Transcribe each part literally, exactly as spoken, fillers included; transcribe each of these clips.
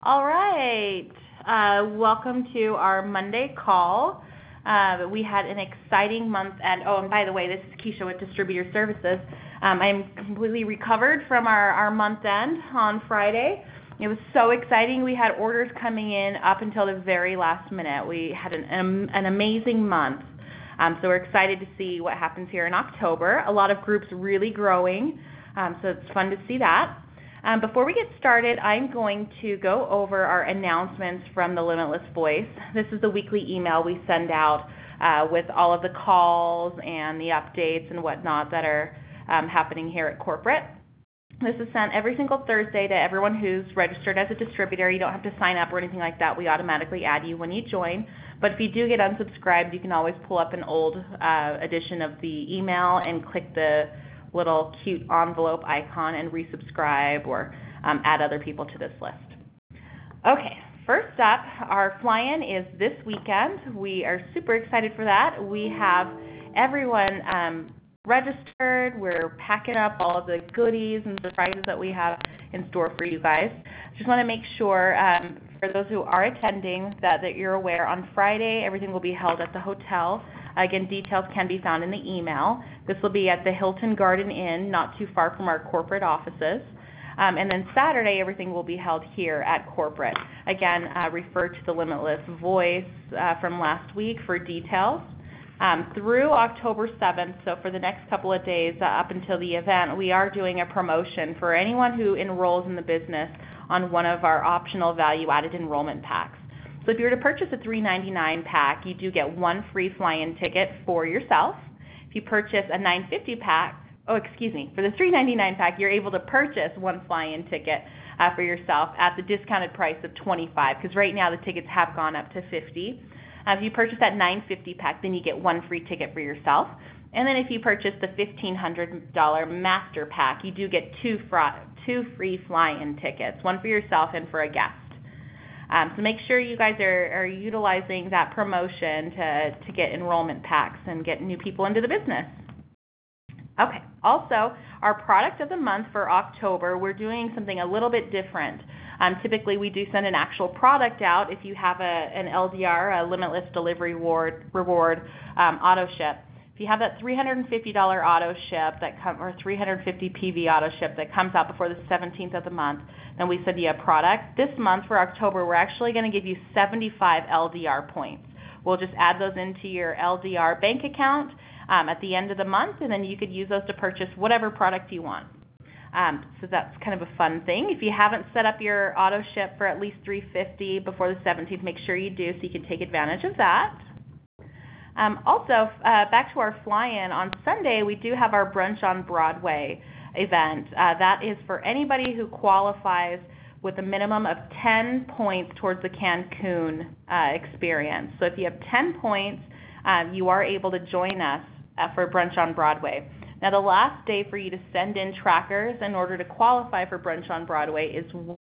All right. Uh, welcome to our Monday call. Uh, we had an exciting month, and oh, and by the way, this is Keisha with Distributor Services. Um, I'm completely recovered from our, our month end on Friday. It was so exciting. We had orders coming in up until the very last minute. We had an, an, an amazing month. Um, so we're excited to see what happens here in October. A lot of groups really growing, um, so it's fun to see that. Um, before we get started, I'm going to go over our announcements from the Limitless Voice. This is the weekly email we send out uh, with all of the calls and the updates and whatnot that are um, happening here at corporate. This is sent every single Thursday to everyone who's registered as a distributor. You don't have to sign up or anything like that. We automatically add you when you join. But if you do get unsubscribed, you can always pull up an old uh, edition of the email and click the little cute envelope icon and resubscribe or um, add other people to this list. Okay, first up, our fly-in is this weekend. We are super excited for that. We have everyone um, registered. We're packing up all of the goodies and surprises that we have in store for you guys. Just want to make sure um, for those who are attending that, that you're aware on Friday everything will be held at the hotel. Again, details can be found in the email. This will be at the Hilton Garden Inn, not too far from our corporate offices. Um, and then Saturday, everything will be held here at corporate. Again, uh, refer to the Limitless Voice uh, from last week for details. Um, through October seventh, so for the next couple of days uh, up until the event, we are doing a promotion for anyone who enrolls in the business on one of our optional value-added enrollment packs. So if you were to purchase a three ninety-nine pack, you do get one free fly-in ticket for yourself. If you purchase a nine fifty pack, oh excuse me, for the three ninety-nine pack, you're able to purchase one fly-in ticket uh, for yourself at the discounted price of twenty-five, because right now the tickets have gone up to fifty. Uh, if you purchase that nine fifty pack, then you get one free ticket for yourself. And then if you purchase the fifteen hundred dollars master pack, you do get two, fr- two free fly-in tickets, one for yourself and for a guest. Um, so make sure you guys are, are utilizing that promotion to, to get enrollment packs and get new people into the business. Okay, also, our product of the month for October, we're doing something a little bit different. Um, typically, we do send an actual product out if you have a, an L D R, a Limitless Delivery Reward, reward um, auto ship. If you have that three hundred fifty dollars auto ship that come, or three hundred fifty P V auto ship that comes out before the seventeenth of the month, then we send you a product. This month for October, we're actually going to give you seventy-five L D R points. We'll just add those into your L D R bank account um, at the end of the month, and then you could use those to purchase whatever product you want. Um, so that's kind of a fun thing. If you haven't set up your auto ship for at least three hundred fifty dollars before the seventeenth, make sure you do so you can take advantage of that. Um, also, uh, back to our fly-in, on Sunday we do have our Brunch on Broadway event. Uh, that is for anybody who qualifies with a minimum of ten points towards the Cancun uh, experience. So if you have ten points, um, you are able to join us uh, for Brunch on Broadway. Now the last day for you to send in trackers in order to qualify for Brunch on Broadway is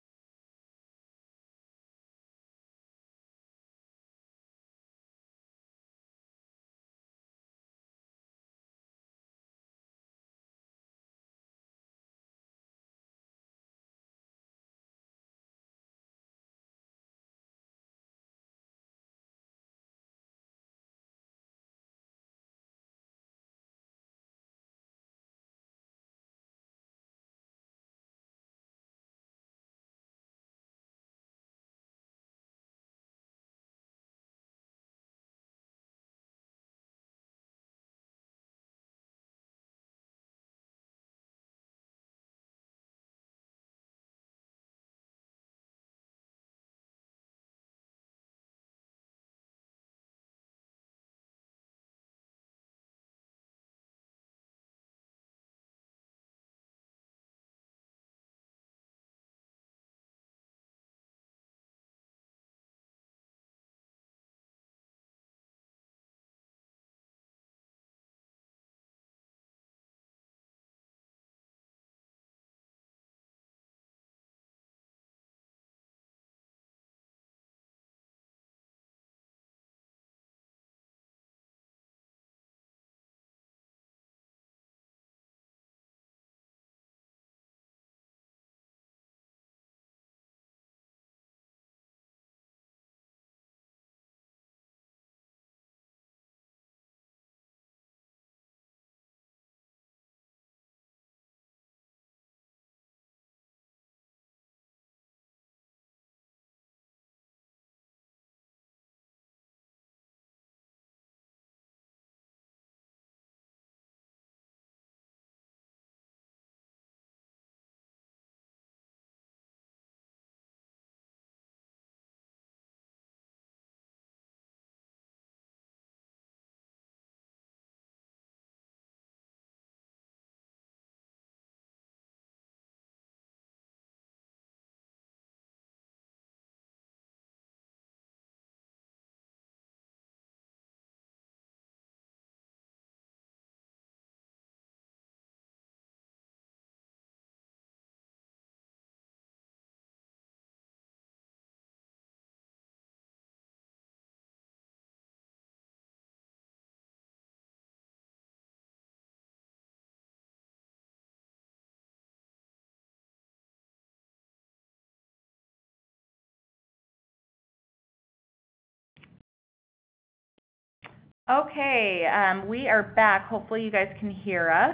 Okay, um, we are back. Hopefully you guys can hear us.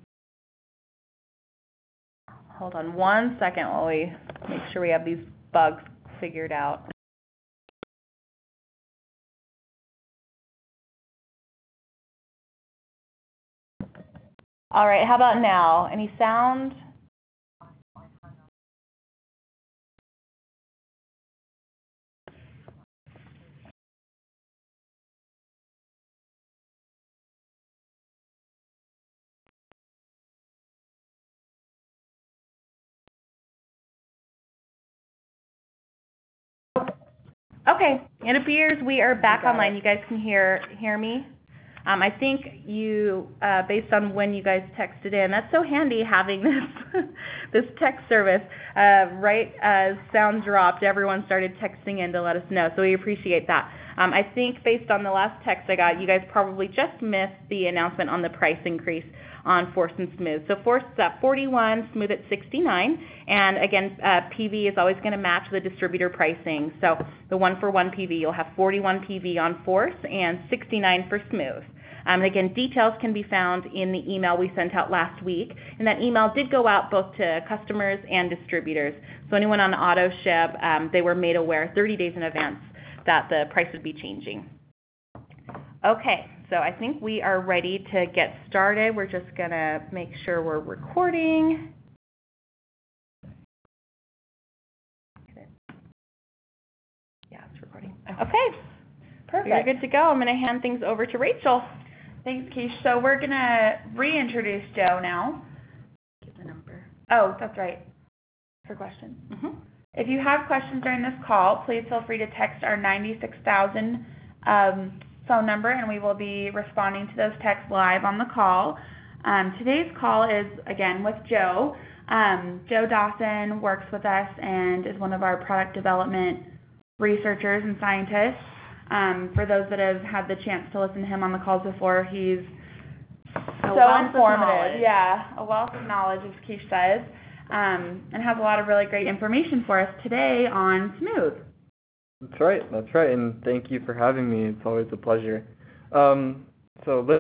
Hold on one second while we make sure we have these bugs figured out. All right, how about now? Any sound? Okay, it appears we are back online. It. You guys can hear hear me. Um, I think you, uh, based on when you guys texted in, that's so handy having this this text service. Uh, right as sound dropped, everyone started texting in to let us know, so we appreciate that. Um, I think based on the last text I got, you guys probably just missed the announcement on the price increase on Force and Smooth. So Force is at forty-one, Smooth at sixty-nine, and again, uh, P V is always going to match the distributor pricing. So the one for one P V, you'll have forty-one P V on Force and sixty-nine for Smooth. Um, and again, details can be found in the email we sent out last week, and that email did go out both to customers and distributors. So anyone on auto ship, um, they were made aware thirty days in advance that the price would be changing. Okay, so I think we are ready to get started. We're just going to make sure we're recording. Yeah, it's recording. Okay, perfect. You're good to go. I'm going to hand things over to Rachel. Thanks, Keish. So we're going to reintroduce Joe now. Give the number. Oh, that's right, for questions. Mm-hmm. If you have questions during this call, please feel free to text our ninety-six thousand um, phone number, and we will be responding to those texts live on the call. Um, today's call is, again, with Joe. Um, Joe Dawson works with us and is one of our product development researchers and scientists. Um, for those that have had the chance to listen to him on the calls before, he's a so informative. Yeah, a wealth of knowledge, as Keish says, um, and has a lot of really great information for us today on Smooth. That's right, that's right, and thank you for having me. It's always a pleasure. Um, so let's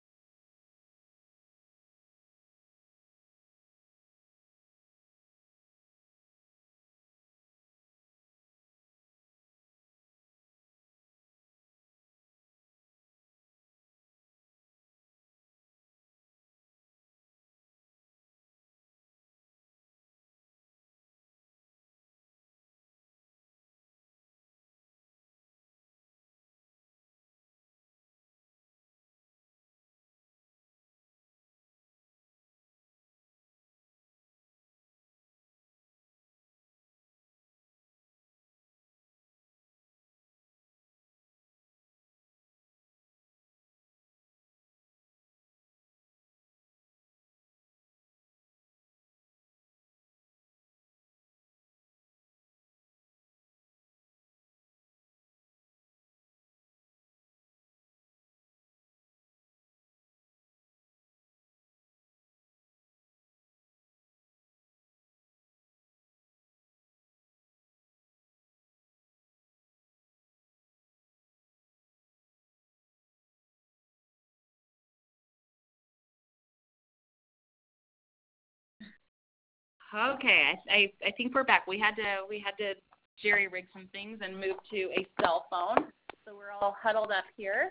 Okay, I, I I think we're back. We had to we had to jerry rig some things and move to a cell phone, so we're all huddled up here.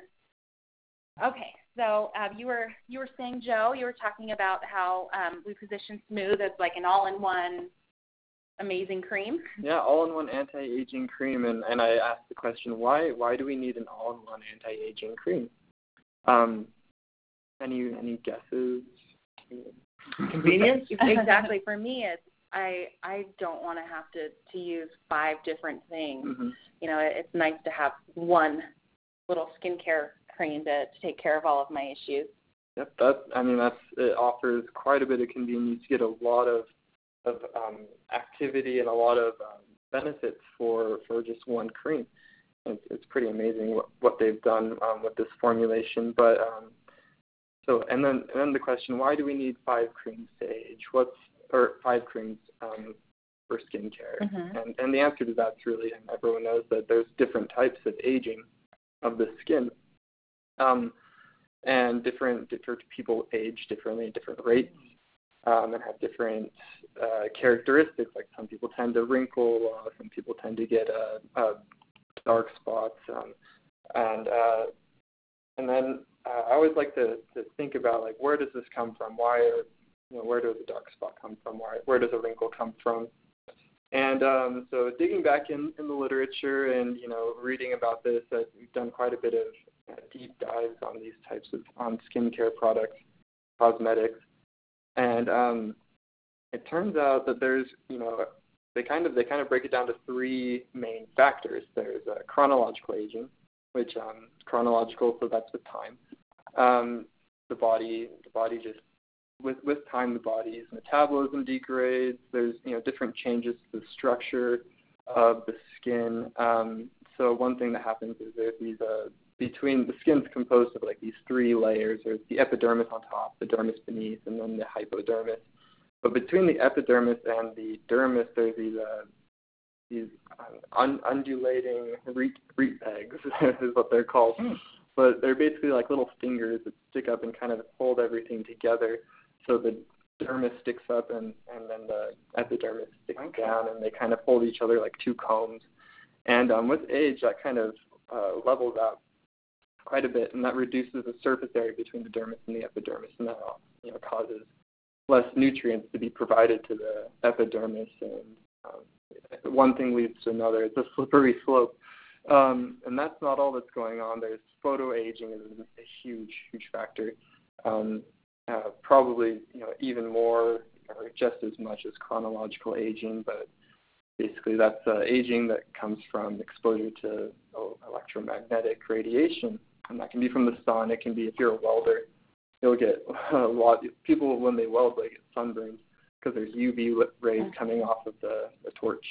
Okay, so um, you were you were saying, Joe, you were talking about how um, we position Smooth as like an all-in-one amazing cream. Yeah, all-in-one anti-aging cream, and, and I asked the question, why why do we need an all-in-one anti-aging cream? Um, any any guesses? Convenience? Exactly. For me, it's I I don't want to have to to use five different things. Mm-hmm. You know, it, it's nice to have one little skincare cream to, to take care of all of my issues. Yep, that I mean that's it offers quite a bit of convenience. You get a lot of of um, activity and a lot of um, benefits for, for just one cream. It's, it's pretty amazing what, what they've done um, with this formulation. But um, so and then and then the question, why do we need five creams to age? What's or five creams um, for skincare? Mm-hmm. And and the answer to that's really, and everyone knows that there's different types of aging of the skin. Um, and different different people age differently at different rates, um, and have different uh, characteristics. Like some people tend to wrinkle, uh, some people tend to get uh, uh, dark spots, um, and uh, and then uh, I always like to, to think about, like, where does this come from? Why are, you know, where does a dark spot come from? Why, where does a wrinkle come from? And um, so digging back in, in the literature and, you know, reading about this, uh, we've done quite a bit of uh, deep dives on these types of on skincare products, cosmetics, and um, it turns out that there's, you know, they kind of they kind of break it down to three main factors. There's uh, chronological aging, which um, chronological, so that's with time. Um, the body, the body just with with time, the body's metabolism degrades. There's, you know, different changes to the structure of the skin. Um, so one thing that happens is there's these uh, between the skin's composed of like these three layers. There's the epidermis on top, the dermis beneath, and then the hypodermis. But between the epidermis and the dermis, there's these uh, these un- undulating root, root pegs is what they're called. Mm. But they're basically like little fingers that stick up and kind of hold everything together. So the dermis sticks up and, and then the epidermis sticks okay. down, and they kind of hold each other like two combs. And um, with age, that kind of uh, levels out quite a bit, and that reduces the surface area between the dermis and the epidermis, and that, you know, causes less nutrients to be provided to the epidermis, and um, one thing leads to another. It's a slippery slope, um, and that's not all that's going on. There's photoaging is a huge, huge factor, um, uh, probably, you know, even more or just as much as chronological aging, but basically that's uh, aging that comes from exposure to electromagnetic radiation, and that can be from the sun. It can be if you're a welder. You'll get a lot. People, when they weld, they get sunburned because there's U V rays coming off of the, the torch.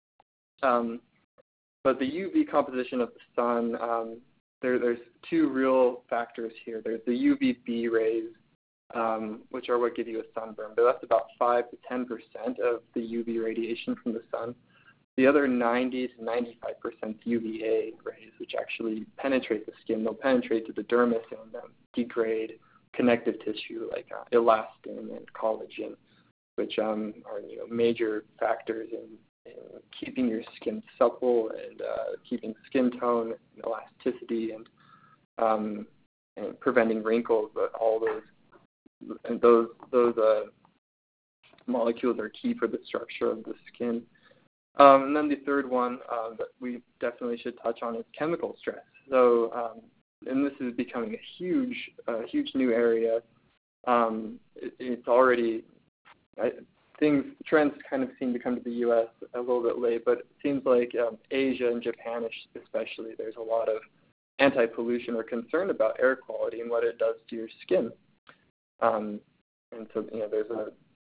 Um, but the U V composition of the sun, um, there, there's two real factors here. There's the U V B rays, um, which are what give you a sunburn, but that's about five to ten percent of the U V radiation from the sun. The other ninety to ninety-five percent U V A rays, which actually penetrate the skin, they'll penetrate to the dermis and um, degrade connective tissue like uh, elastin and collagen, which um, are, you know, major factors in, in keeping your skin supple and uh, keeping skin tone and elasticity and um, and preventing wrinkles. But all those and those those uh, molecules are key for the structure of the skin. Um, and then the third one uh, that we definitely should touch on is chemical stress. So um, and this is becoming a huge, uh, huge new area. Um, it, it's already, I, things, trends kind of seem to come to the U S a little bit late, but it seems like um, Asia and Japan especially, there's a lot of anti-pollution or concern about air quality and what it does to your skin. Um, and so, you know, there's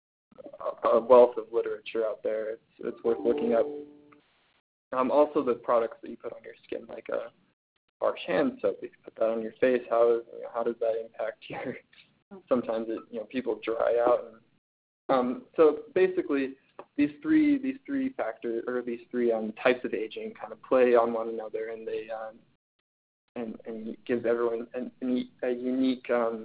a, a wealth of literature out there. It's, it's worth looking up. Um, also the products that you put on your skin, like a harsh hand soap, if you put that on your face, how, you know, how does that impact your, sometimes it, you know, people dry out. And, um, so basically these three, these three factors, or these three um, types of aging kind of play on one another, and they, um, and, and gives everyone an, a unique um,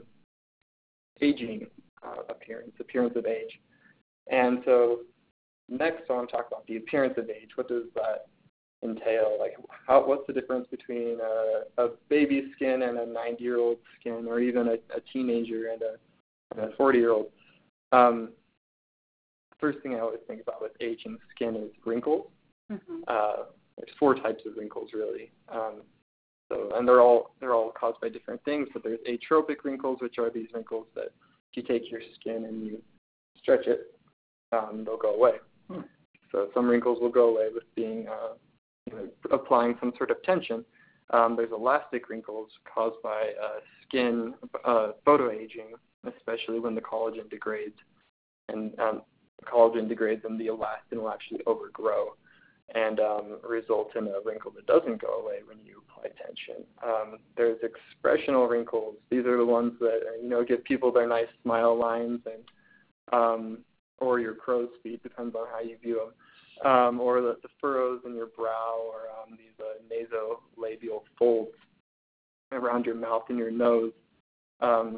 aging uh, appearance, appearance of age. And so next I want to talk about the appearance of age. What does that entail? Like, how, what's the difference between a, a baby's skin and a ninety-year-old skin, or even a, a teenager and a, and a forty-year-old? Um, first thing I always think about with aging skin is wrinkles. Mm-hmm. Uh, there's four types of wrinkles, really. Um, so, and they're all they're all caused by different things. But there's atropic wrinkles, which are these wrinkles that if you take your skin and you stretch it, um, they'll go away. Hmm. So some wrinkles will go away with being uh, you know, applying some sort of tension. Um, there's elastic wrinkles caused by uh, skin uh, photoaging, especially when the collagen degrades. And um, the collagen degrades and the elastin will actually overgrow and um, result in a wrinkle that doesn't go away when you apply tension. Um, there's expressional wrinkles. These are the ones that, you know, give people their nice smile lines, and um, or your crow's feet, depends on how you view them. Um, or the, the furrows in your brow, or um, these uh, nasolabial folds. around your mouth and your nose. Um,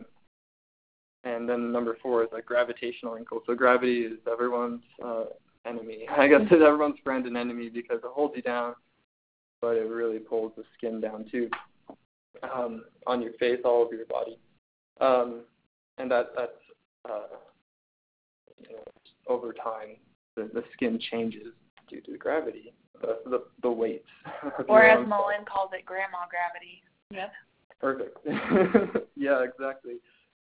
and then number four is like gravitational wrinkles. So gravity is everyone's uh, enemy. I guess it's everyone's friend and enemy because it holds you down, but it really pulls the skin down too, um, on your face, all over your body. Um, and that that's uh, you know, over time, the, the skin changes due to gravity, the the, the weight. Or as Mullen calls it, grandma gravity. Yep. Perfect. Yeah, exactly.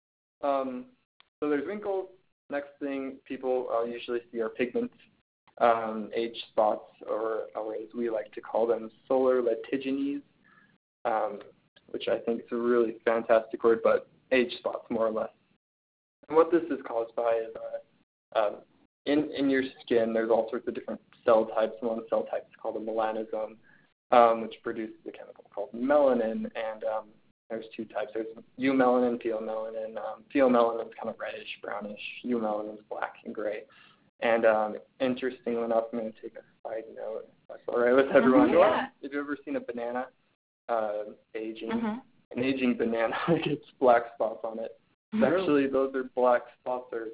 Um, so there's wrinkles. Next thing people uh, usually see are pigments, um, age spots, or, or as we like to call them, solar lentiginous, um, which I think is a really fantastic word, but age spots more or less. And what this is caused by is uh, um, in, in your skin, there's all sorts of different cell types. One cell type is called a melanosome, um, which produces a chemical called melanin, and um, there's two types. There's eumelanin, pheomelanin. Um, pheomelanin is kind of reddish, brownish. Eumelanin is black and gray. And um, interestingly enough, I'm going to take a side note, if that's all right with everyone. Mm-hmm, yeah. Have you ever seen a banana uh, aging? Mm-hmm. An aging banana gets black spots on it. Really? Actually, those are black spots are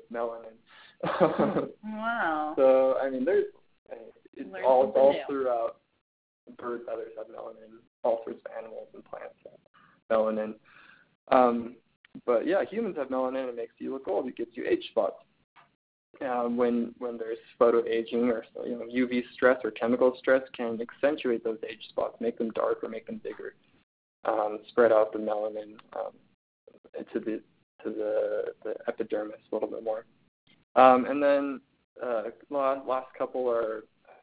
melanin. Wow. So, I mean, there's it's Learn all, all new. throughout. Bird feathers have melanin. All sorts of animals and plants have melanin. Um, but, yeah, humans have melanin. It makes you look old. It gives you age spots. Um, when when there's photoaging or you know U V stress or chemical stress can accentuate those age spots, make them dark or make them bigger, um, spread out the melanin um, to the to the, the epidermis a little bit more. Um, and then uh, last, last couple are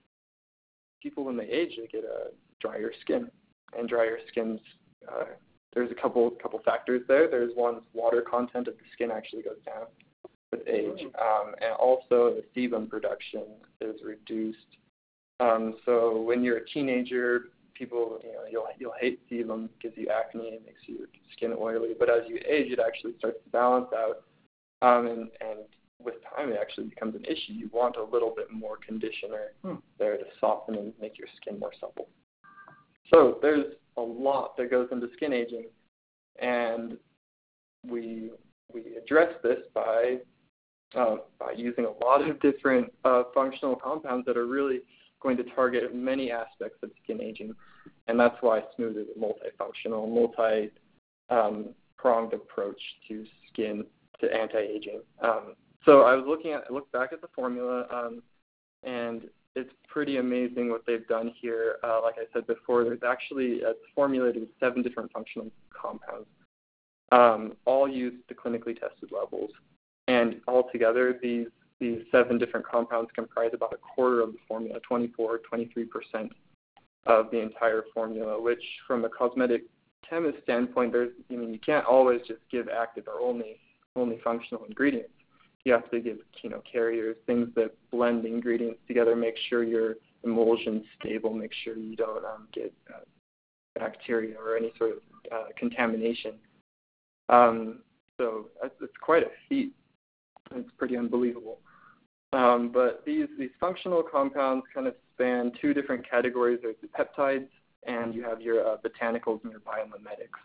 people when they age, they get a drier skin, and drier skins. Uh, there's a couple couple factors there. There's one, water content of the skin actually goes down with age, um, and also the sebum production is reduced. Um, so when you're a teenager, people, you know, you'll you'll hate sebum, gives you acne, it makes your skin oily. But as you age, it actually starts to balance out, um, and and with time, it actually becomes an issue. You want a little bit more conditioner hmm. there to soften and make your skin more supple. So there's a lot that goes into skin aging, and we we address this by Uh, by using a lot of different uh, functional compounds that are really going to target many aspects of skin aging. And that's why Smooth is a multifunctional, multi-pronged um, approach to skin, to anti-aging. Um, so I was looking at, I looked back at the formula, um, and it's pretty amazing what they've done here. Uh, like I said before, there's actually, it's formulated with seven different functional compounds, um, all used to clinically tested levels. And altogether, these these seven different compounds comprise about a quarter of the formula, twenty-four, twenty-three percent of the entire formula, which from a cosmetic chemist standpoint, there's, I mean, you can't always just give active or only only functional ingredients. You have to give, you know, carriers, things that blend the ingredients together, make sure your emulsion's stable, make sure you don't um, get uh, bacteria or any sort of uh, contamination. Um, so it's, it's quite a feat. It's pretty unbelievable. Um, but these, these functional compounds kind of span two different categories. There's the peptides, and you have your uh, botanicals and your biomimetics.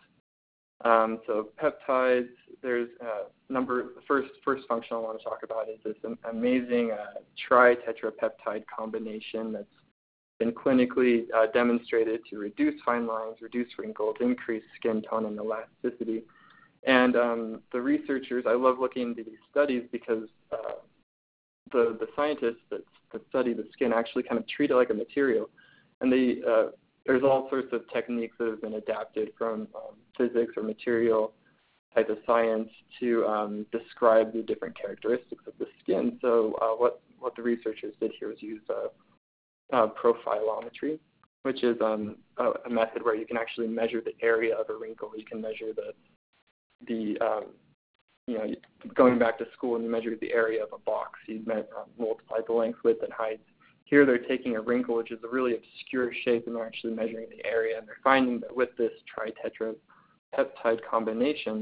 Um, so peptides, there's uh, number, the first, first functional I want to talk about is this amazing uh, tri-tetrapeptide combination that's been clinically uh, demonstrated to reduce fine lines, reduce wrinkles, increase skin tone and elasticity. And um, the researchers, I love looking into these studies because uh, the the scientists that, that study the skin actually kind of treat it like a material. And they, uh, there's all sorts of techniques that have been adapted from um, physics or material type of science to um, describe the different characteristics of the skin. So uh, what, what the researchers did here was use uh, uh, profilometry, which is um, a, a method where you can actually measure the area of a wrinkle. You can measure the the, um, you know, going back to school and you measure the area of a box, you uh, multiply the length, width, and height. Here they're taking a wrinkle, which is a really obscure shape, and they're actually measuring the area. And they're finding that with this tri-tetrapeptide combination,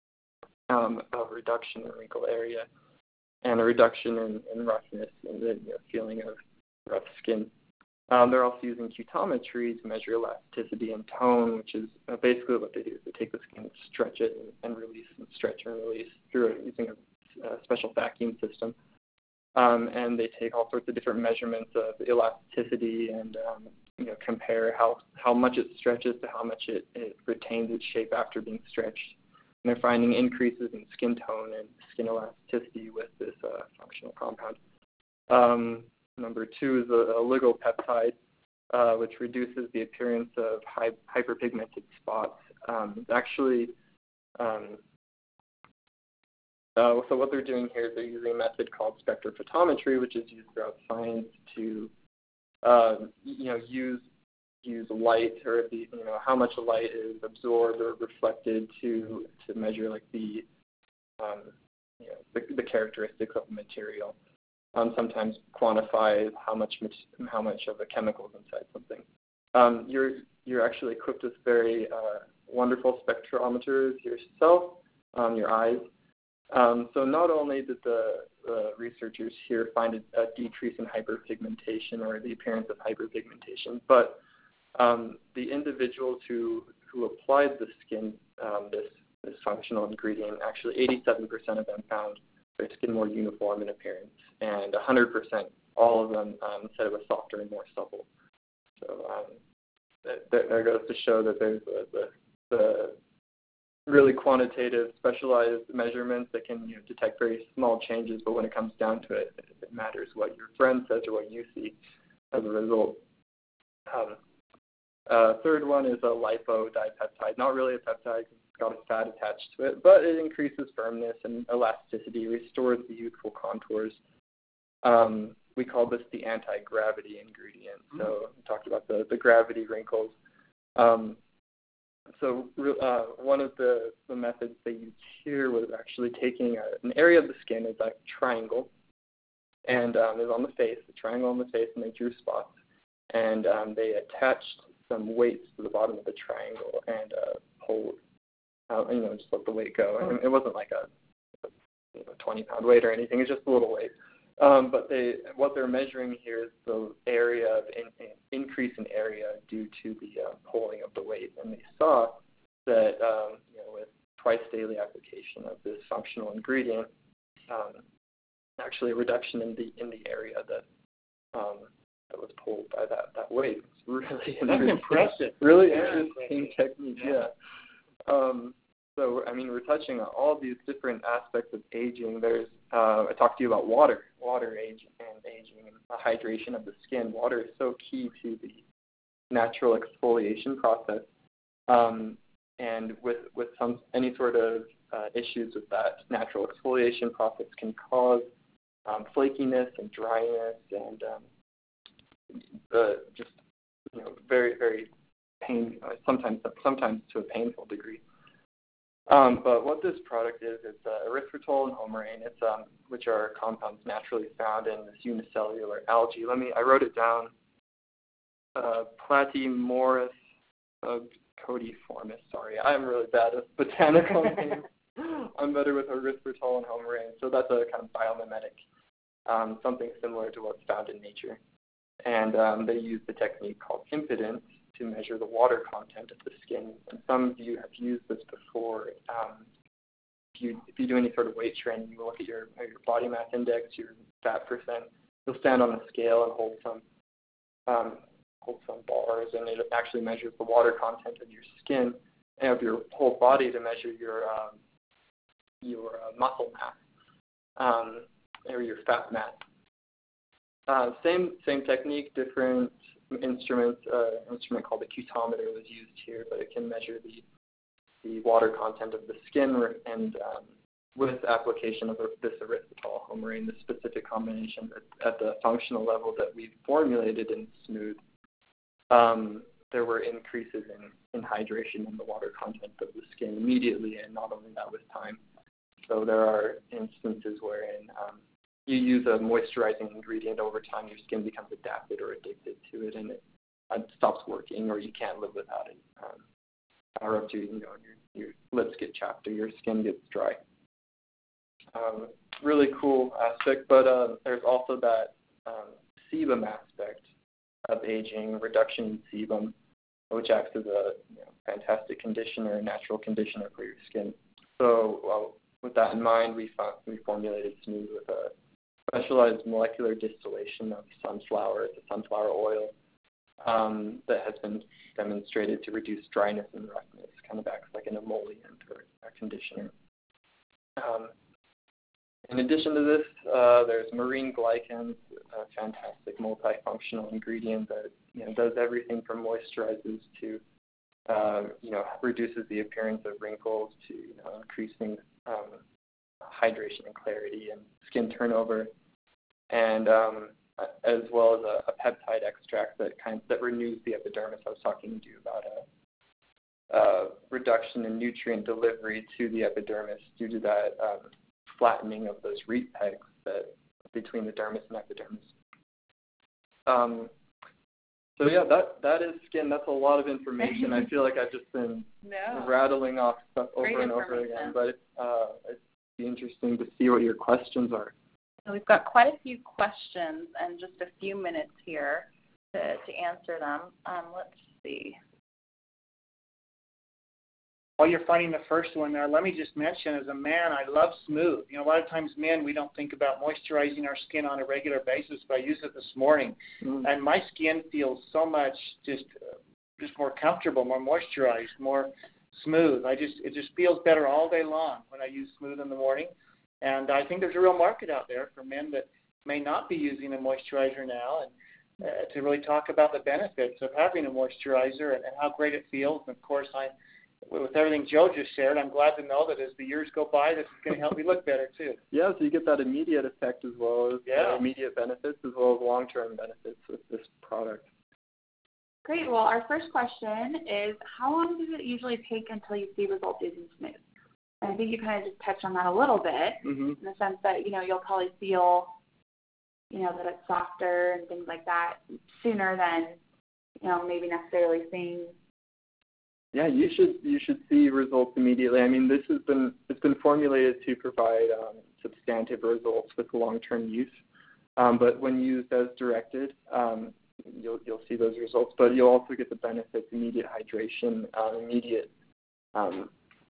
um, a reduction in wrinkle area and a reduction in, in roughness and the you know, feeling of rough skin. Um, they're also using cutometry to measure elasticity and tone, which is uh, basically what they do is they take the skin, stretch it, and, and release, and stretch and release through it using a, a special vacuum system. Um, and they take all sorts of different measurements of elasticity and um, you know, compare how, how much it stretches to how much it, it retains its shape after being stretched. And they're finding increases in skin tone and skin elasticity with this uh, functional compound. Um, number two is a, a oligopeptide, uh, which reduces the appearance of hy- hyperpigmented spots. Um, actually, um, uh, so what they're doing here is they're using a method called spectrophotometry, which is used throughout science to, uh, you know, use use light or the you know how much light is absorbed or reflected to to measure like the um, you know the, the characteristics of the material. Um, sometimes quantify how much how much of a chemical is inside something. Um, you're you're actually equipped with very uh, wonderful spectrometers yourself, um, your eyes. Um, so not only did the uh, researchers here find a, a decrease in hyperpigmentation or the appearance of hyperpigmentation, but um, the individuals who who applied the skin um, this this functional ingredient, actually eighty-seven percent of them found their skin more uniform in appearance, and one hundred percent, all of them um, said it was softer and more supple. So um, that, that, that goes to show that there's a, the, the really quantitative, specialized measurements that can you know, detect very small changes, but when it comes down to it, it matters what your friend says or what you see as a result. Um, uh, third one is a lipodipeptide. Not really a peptide, it's got a fat attached to it, but it increases firmness and elasticity, restores the youthful contours. Um, we call this the anti-gravity ingredient. So we talked about the, the gravity wrinkles. Um, so uh, one of the, the methods they used here was actually taking a, an area of the skin, is like a triangle, and um, is on the face, a triangle on the face, and they drew spots. And um, they attached some weights to the bottom of the triangle and uh, pulled, uh, you know, just let the weight go. And it wasn't like a, a you know, twenty-pound weight or anything. It's just a little weight. Um, but they, what they're measuring here is the area of in, in, increase in area due to the uh, pulling of the weight. And they saw that um, you know, with twice daily application of this functional ingredient, um, actually a reduction in the in the area that um, that was pulled by that, that weight. It's really That's impressive. Really Very interesting impressive. technique, Yeah. yeah. Um, so, I mean, we're touching on all these different aspects of aging. There's, uh, I talked to you about water, water age and aging and the hydration of the skin. Water is so key to the natural exfoliation process. Um, and with, with some any sort of uh, issues with that natural exfoliation process can cause um, flakiness and dryness and um, Uh, just you know, very very pain. Uh, sometimes sometimes to a painful degree. Um, but what this product is, it's uh, erythritol and homarine. It's um, which are compounds naturally found in this unicellular algae. Let me. I wrote it down. Uh, Platymoris uh, codiformis. Sorry, I'm really bad at botanical names. I'm better with erythritol and homarine. So that's a kind of biomimetic, um, something similar to what's found in nature. And um, they use the technique called impedance to measure the water content of the skin. And some of you have used this before. Um, if you if you do any sort of weight training, you look at your your body mass index, your fat percent. You'll stand on a scale and hold some um, hold some bars, and it actually measures the water content of your skin and of your whole body to measure your um, your uh, muscle mass um, or your fat mass. Uh, same same technique, different instruments. Uh, an instrument called a cutometer was used here, but it can measure the the water content of the skin, and um, with application of this erythritol, homarine, the specific combination at, at the functional level that we've formulated in Smooth, um, there were increases in, in hydration in the water content of the skin immediately, and not only that with time. So there are instances wherein um, you use a moisturizing ingredient, over time your skin becomes adapted or addicted to it, and it uh, stops working, or you can't live without it. Um, or up to, you know, your, your lips get chapped or your skin gets dry. Um, really cool aspect, but uh, there's also that um, sebum aspect of aging, reduction in sebum, which acts as a you know, fantastic conditioner, natural conditioner for your skin. So well, with that in mind, we found, we formulated Smooth with a specialized molecular distillation of sunflower, the sunflower oil, um, that has been demonstrated to reduce dryness and roughness, kind of acts like an emollient or a conditioner. Um, in addition to this, uh, there's marine glycans, a fantastic multifunctional ingredient that you know does everything from moisturizes to uh, you know reduces the appearance of wrinkles to you know, increasing um, hydration and clarity and skin turnover, and um, as well as a, a peptide extract that kind of, that renews the epidermis. I was talking to you about a, a reduction in nutrient delivery to the epidermis due to that um, flattening of those reed pegs that between the dermis and epidermis. Um, so yeah, that that is skin. That's a lot of information. I feel like I've just been no. rattling off stuff over Great and over again, but it's, uh, it'd be interesting to see what your questions are. So we've got quite a few questions and just a few minutes here to, to answer them. Um, let's see. While you're finding the first one there, let me just mention, as a man, I love Smooth. You know, a lot of times men, we don't think about moisturizing our skin on a regular basis, but I used it this morning, mm. and my skin feels so much just uh, just more comfortable, more moisturized, more smooth. I just it just feels better all day long when I use Smooth in the morning, and I think there's a real market out there for men that may not be using a moisturizer now, and uh, to really talk about the benefits of having a moisturizer and, and how great it feels. And of course, I with everything Joe just shared, I'm glad to know that as the years go by, this is going to help me look better, too. Yeah, so you get that immediate effect as well as yeah. uh, immediate benefits as well as long-term benefits with this product. Great. Well, our first question is, how long does it usually take until you see results using Smooth? And I think you kind of just touched on that a little bit, mm-hmm. in the sense that, you know, you'll probably feel, you know, that it's softer and things like that sooner than, you know, maybe necessarily seeing. Yeah, you should you should see results immediately. I mean, this has been it's been formulated to provide um, substantive results with long-term use. Um, but when used as directed, um, you'll you'll see those results. But you'll also get the benefits: immediate hydration, uh, immediate um,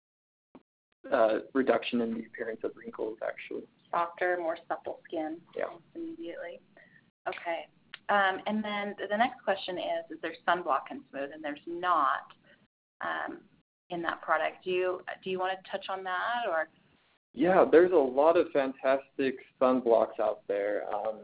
uh, reduction in the appearance of wrinkles. Actually, softer, more supple skin. Yeah. Immediately. Okay. Um, and then the next question is: is there sunblock in Smooth? And there's not. Um, in that product. Do you do you want to touch on that, or? Yeah, there's a lot of fantastic sunblocks out there, um,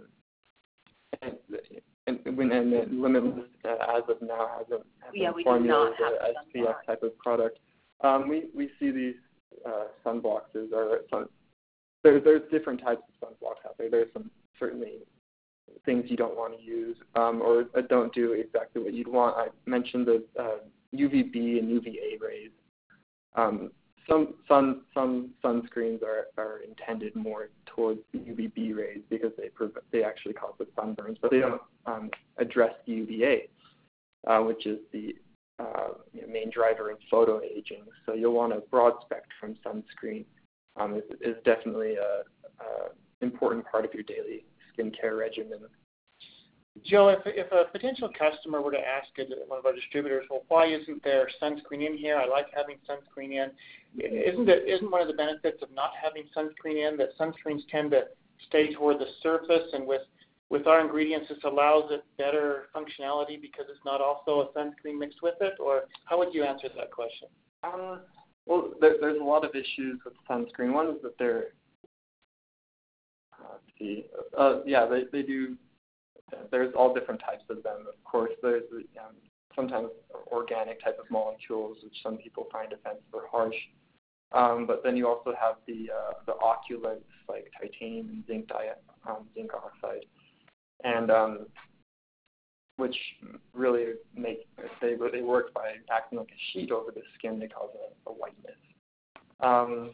and, and, when, and Limitless uh, as of now hasn't, hasn't yeah, we formulated do not have an S P F type of product. Um, we we see these uh, sunblocks as are sun. There's there's different types of sunblocks out there. There's some certainly things you don't want to use um, or uh, don't do exactly what you'd want. I mentioned the uh, U V B and U V A rays. Um, some sun some sunscreens are, are intended more towards the U V B rays because they prevent, they actually cause the sunburns, but they don't um, address the U V A, uh, which is the uh, you know, main driver in photo aging. So you'll want a broad spectrum sunscreen. Um, is, is definitely a, a important part of your daily skincare regimen. Joe, if, if a potential customer were to ask one of our distributors, well, why isn't there sunscreen in here? I like having sunscreen in. Isn't it, isn't one of the benefits of not having sunscreen in that sunscreens tend to stay toward the surface, and with, with our ingredients, this allows it better functionality because it's not also a sunscreen mixed with it? Or how would you answer that question? Um, well, there, there's a lot of issues with sunscreen. One is that they're, uh, let's see, uh, yeah, they, they do. There's all different types of them. Of course, there's um, sometimes organic type of molecules, which some people find offensive or harsh. Um, but then you also have the uh, the oxalate like titanium and zinc di- um, zinc oxide, and um, which really make they they work by acting like a sheet over the skin. They cause a, a whiteness. Um,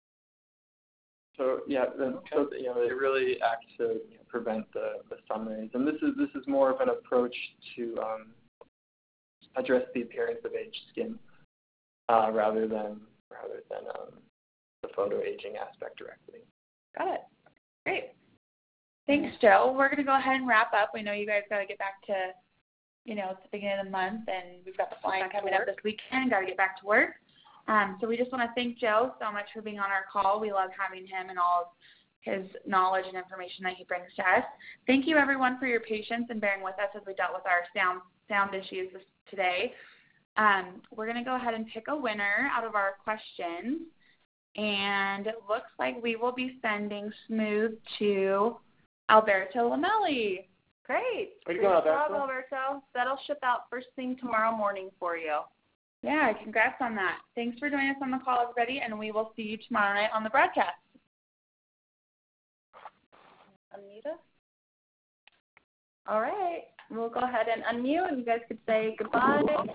So yeah, then, so you know, they really act to you know, prevent the, the sun rays, and this is this is more of an approach to um, address the appearance of aged skin uh, rather than rather than um, the photo aging aspect directly. Got it. Great. Thanks, Joe. We're going to go ahead and wrap up. We know you guys got to get back to you know, it's the beginning of the month, and we've got the flying coming up this weekend. Got to get back to work. Um, so we just want to thank Joe so much for being on our call. We love having him and all of his knowledge and information that he brings to us. Thank you, everyone, for your patience and bearing with us as we dealt with our sound sound issues this, today. Um, we're going to go ahead and pick a winner out of our questions, and it looks like we will be sending Smooth to Alberto Lamelli. Great. Way to Great go, job, Alberto. Alberto. That'll ship out first thing tomorrow morning for you. Yeah, congrats on that. Thanks for joining us on the call, everybody, and we will see you tomorrow night on the broadcast. Unmute us. All right. We'll go ahead and unmute, and you guys could say goodbye.